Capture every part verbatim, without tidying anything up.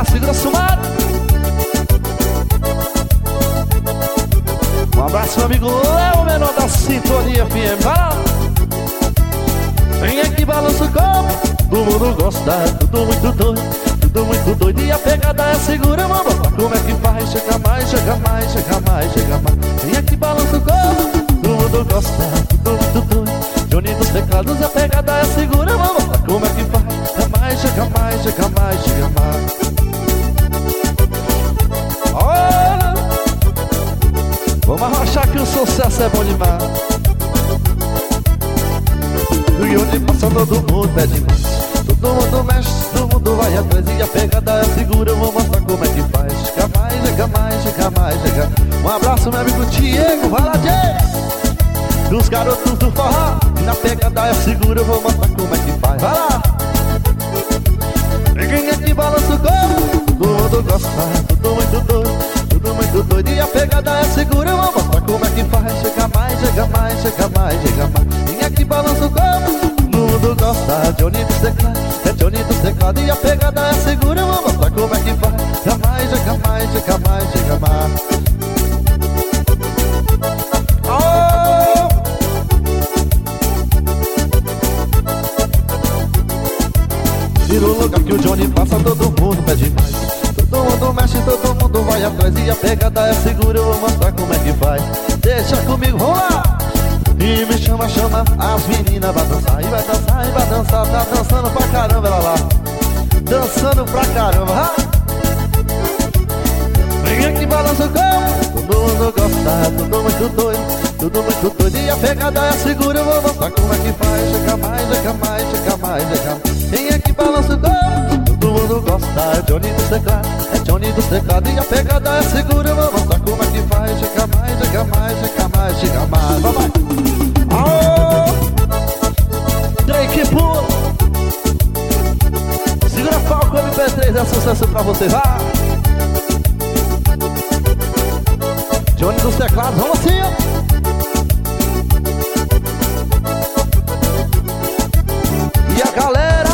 segura Sumário. Um abraço, meu amigo Léo, menor da Sintonia F M. Vai lá. Vem aqui, balança o corpo. Todo mundo gosta, tudo muito doido, tudo muito doido. E a pegada é segura, mamãe. Como é que faz? Chega mais, chega mais, chega mais, chega mais. Vem aqui, balança o corpo. Todo mundo gosta, tudo muito doido. Johnny dos teclados, a pegada é segura, mamãe. Como é que faz? Chega mais, chega mais, chega mais, chega mais. Olha, vamos arrochar que o sucesso é bom demais. E onde passa todo mundo pede mais. Todo mundo mexe, todo mundo vai atrás. E a pegada é segura, vou mostrar como é que faz. Chega mais, chega mais, chega mais, chega. Um abraço, meu amigo Diego, vai lá, Diego. Dos garotos do forró. E na pegada é segura, vou mostrar como é que faz. Vai lá. Ninguém aqui balança o corpo. Todo mundo gosta, tudo muito doido, tudo muito doido. E a pegada é segura, vou mostrar como é que faz. Chega mais, chega mais, chega mais, chega mais. Ninguém aqui balança o corpo. Todo mundo gosta, Johnny dos teclados. É Johnny dos teclados. E a pegada é segura, vou mostrar como é que faz. Chega mais, chega mais, chega mais, chega mais. Oh! Vira o lugar que o Johnny passa, todo mundo pede mais. Todo mundo mexe, todo mundo vai atrás. E a pegada é segura, eu vou mostrar como é que faz. Deixa comigo, vamos lá! E me chama, chama, as meninas vai dançar. E vai dançar, e vai dançar. Tá dançando pra caramba, ela lá. Dançando pra caramba, ha? Vem aqui, balança o corpo. Todo mundo gosta, tudo muito doido, tudo muito doido. E a pegada é segura, eu vou mostrar como é que faz. Chega mais, chega mais, chega mais, chega mais. Vem aqui, balança o corpo. Todo mundo gosta, é Johnny dos teclados. É Johnny dos teclados. E a pegada é segura, eu vou mostrar como é que faz. Chega mais, chega mais, chega mais, chega mais. Vai, vai. Aô! Drake Pool. Segura Falco M P três, é sucesso pra você, vai! Johnny dos teclados, vamos assim, ó! E a galera!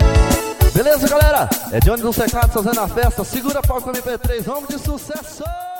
Beleza, galera? É Johnny dos teclados fazendo a festa. Segura Falco M P três, vamos de sucesso!